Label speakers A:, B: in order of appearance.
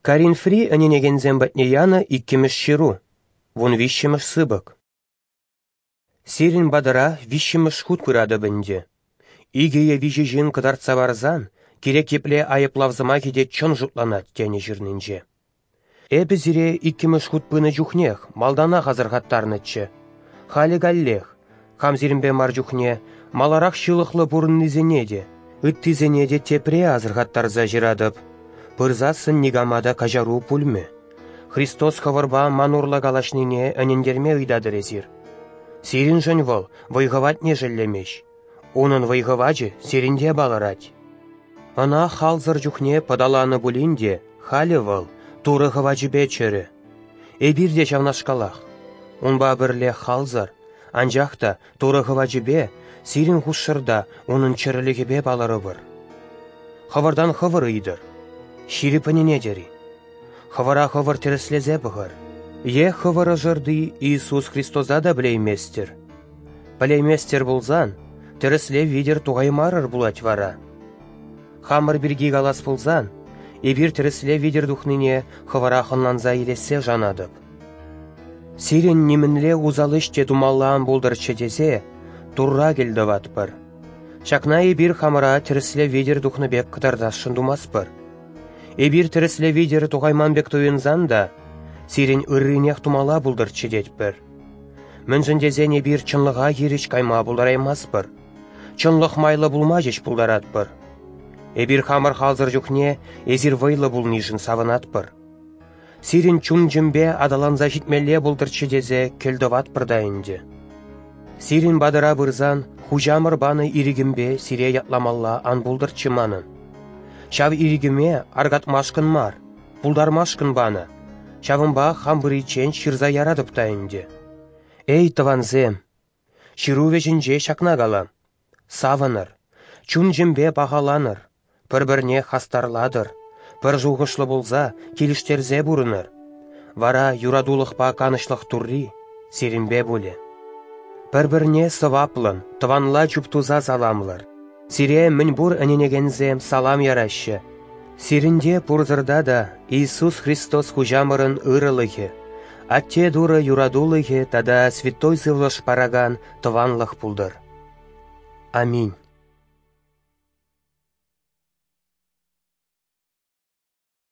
A: Карин фри әненегензен бәтне яны иккіміш ширу, вон вишшіміш сыбык. Сирин бадыра вишшіміш худ курады бінде. Игея вижежін кыдарца барзан, керек епле айыплавзыма кеде чын жұтланат тәне жирнінже. Эбі зире иккіміш худ пыны жүхнех, малдана қазырғаттарнычы. Халі галлех, хамзирінбе мар жүхне, маларақ шылықлы бұрын низенеде, үттізенеде тепре азырғаттарза жирадып. Пырзасын нигамада кажару пульме. Христос хаварба манурла галашнине әнендерме ыйдадыр ezir. Сирин жын вол, вайғават не жэллемеш. Онын вайғаваджы серинде баларать. Ана халзыр жүхне падаланы булинде, халі вол, туры ғаваджы бечері. Эбирде жавнашкалах. Онба бірле халзыр, анжақта туры ғаваджы бе, сирин хушшырда оның чырылығы бе балары бір. Хавардан хавыр ыйдыр. Шири панене дери. Хавара хавар тереслезе бұғыр. Е хавара жырды Иисус Христоза да білейместер. Білейместер болзан, тересле видер туғаймарыр булать вара. Хамыр бірге галас болзан, ебір тересле видер дұхныне хавара хынланза елесе жанадып. Сирен немінле узалыште думаллаан болдырчы дезе, турра келді ватпыр. Шакна ебір хамыра тересле видер дұхны бек қыдардашын думаспыр. Эбир тересле видері туғайман бек туынзан да, сирен үррінех тумала бұлдырчы детпір. Мүнзіндезен эбир чынлыға еріш кайма бұлдараймаспыр. Чынлық майлы бұлма жеш бұлдаратпыр. Эбир хамыр халзыр жүхне ezir вайлы бұл нижін савынатпыр. Сирен чун жімбе адаланза житмелле бұлдырчы дезе келдоватпыр дайынды. Сирен бадыра бұрзан хужамыр баны ирігімбе сире ятламалла ан бұлдырчы манын. Шав иригіме аргатмашкын мар, пулдармашкын баны. Шавынба хамбыричен шырза ярадып тайынде. Эй, тыванзем, шыру вежінже шакна галам. Савыныр, чун жембе бағаланыр, бір-бірне хастарладыр, бір жуғышлы болза келіштерзе бұрыныр. Вара юрадулықпа канышлық турри, серінбе боле. Бір-бірне сываплын, тыванла жүптуза заламлыр. Сире мін бұр әненегензем салам ярашы. Сирінде пұрзырда да Иисус Христос хужамырын ырылығы. Атте дуры юрадулығы тада святой зывлыш параган тыванлық пулдыр. Аминь.